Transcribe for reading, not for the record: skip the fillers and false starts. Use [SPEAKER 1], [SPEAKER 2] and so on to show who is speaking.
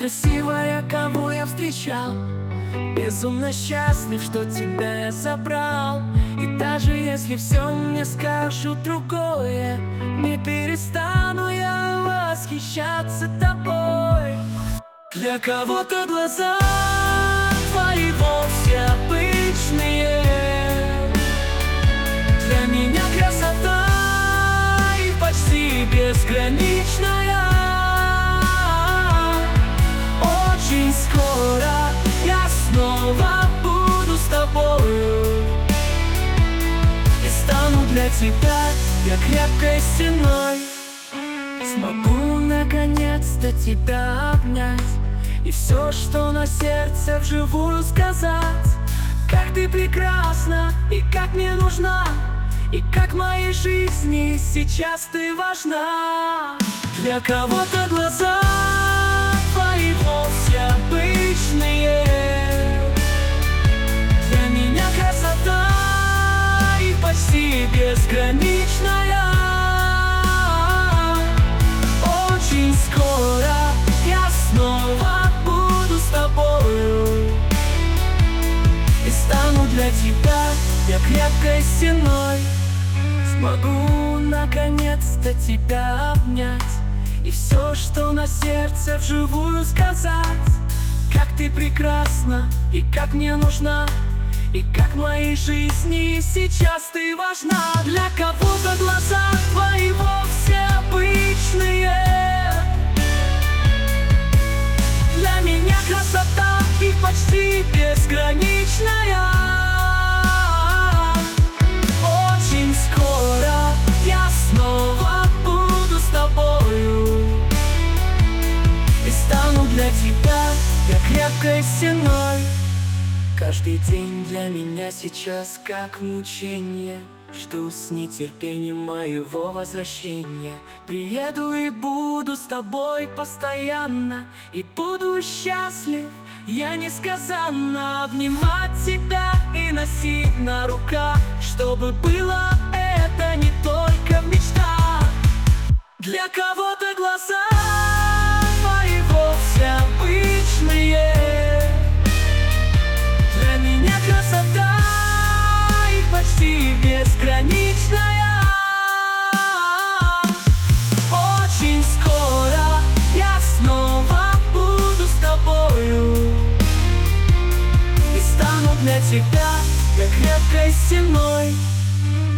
[SPEAKER 1] красивая, кого я встречал. Безумно счастлив, что тебя я забрал. И даже если все мне скажут другое, не перестану я восхищаться тобой. Для кого-то глаза твои вовсе обычные, для меня красота и почти безграничная. Очень скоро я снова буду с тобою и стану для тебя я крепкой стеной. Смогу наконец-то тебя обнять и все, что на сердце, вживую сказать. Как ты прекрасна и как мне нужна, и как в моей жизни сейчас ты важна. Для кого-то глаза твои вовсе обычные, для меня красота и почти безграничная. Очень скоро я снова буду с тобою и стану для тебя я крепкой стеной. Смогу наконец-то тебя обнять и все, что на сердце, вживую сказать. Как ты прекрасна и как мне нужна, и как в моей жизни сейчас ты важна. Для кого-то глаза твои вовсе обычные, для меня красота и почти безграничная. Очень скоро я снова буду с тобою и стану для тебя я крепкой стеной. Каждый день для меня сейчас как мучение. Жду с нетерпением моего возвращения. Приеду и буду с тобой постоянно, и буду счастлив я несказанно обнимать тебя и носить на руках, чтобы было это не только в мечтах. Для кого-то глаза твои вовсе обычные, для меня красота и почти безграничная. Очень скоро я снова буду с тобою и стану для тебя я крепкой стеной.